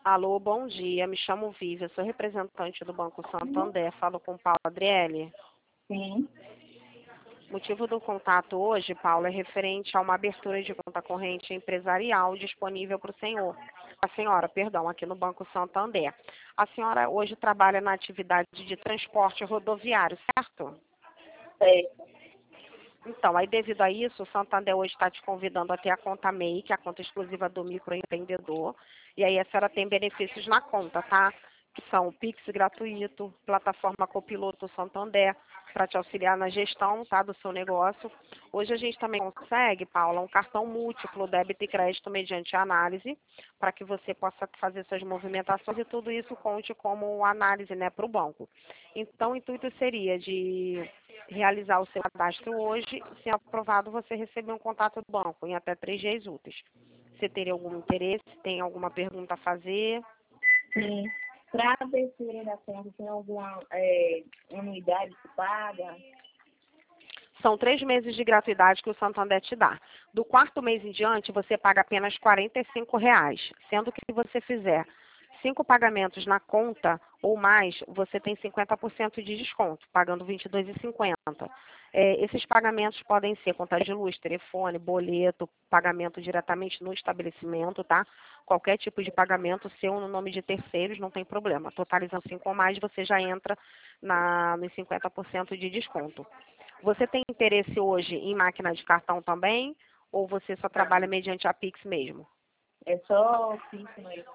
Alô, bom dia. Me chamo Vivian, sou representante do Banco Santander. Falo com Paulo Adriele. Sim. O motivo do contato hoje, Paulo, é referente a uma abertura de conta corrente empresarial disponível para o senhor. A senhora, perdão, aqui no Banco Santander. A senhora hoje trabalha na atividade de transporte rodoviário, certo? Certo. Então, aí devido a isso, o Santander hoje está te convidando a ter a conta MEI, que é a conta exclusiva do microempreendedor. E aí a senhora tem benefícios na conta, tá? Que são o Pix gratuito, plataforma Copiloto Santander, para te auxiliar na gestão, tá, do seu negócio. Hoje a gente também consegue, Paula, um cartão múltiplo, débito e crédito mediante análise, para que você possa fazer suas movimentações e tudo isso conte como análise, né, para o banco. Então, o intuito seria de realizar o seu cadastro hoje. Se aprovado, você receber um contato do banco em até 3 dias úteis. Você teria algum interesse? Tem alguma pergunta a fazer? Sim. Para a abertura da conta, tem alguma anuidade que paga? São 3 meses de gratuidade que o Santander te dá. Do quarto mês em diante, você paga apenas R$ 45, sendo que se você fizer 5 pagamentos na conta ou mais, você tem 50% de desconto, pagando R$ 22,50. Esses pagamentos podem ser conta de luz, telefone, boleto, pagamento diretamente no estabelecimento, tá? Qualquer tipo de pagamento, seu no nome de terceiros, não tem problema. Totalizando 5 ou mais, você já entra nos 50% de desconto. Você tem interesse hoje em máquina de cartão também? Ou você só trabalha mediante a Pix mesmo? É só fixo mesmo.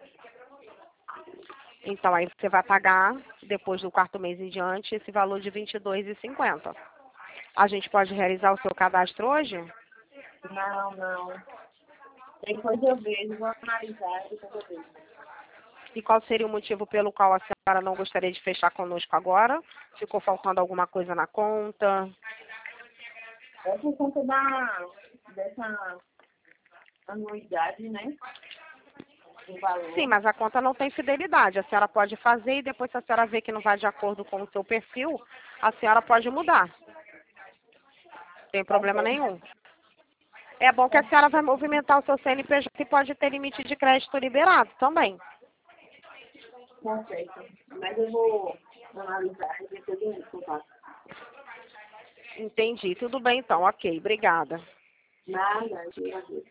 Então, aí você vai pagar, depois do quarto mês em diante, esse valor de R$ 22,50. A gente pode realizar o seu cadastro hoje? Não. Depois eu vejo, vou analisar, depois eu vejo. E qual seria o motivo pelo qual a senhora não gostaria de fechar conosco agora? Ficou faltando alguma coisa na conta? É por conta dessa anuidade, né? O valor. Sim, mas a conta não tem fidelidade. A senhora pode fazer e depois, se a senhora vê que não vai de acordo com o seu perfil, a senhora pode mudar. Não tem problema nenhum. É bom que a senhora vai movimentar o seu CNPJ e pode ter limite de crédito liberado também. Tá certo. Mas eu vou analisar e depois eu entro em contato. Entendi. Tudo bem então. Ok. Obrigada. Nada, eu agradeço.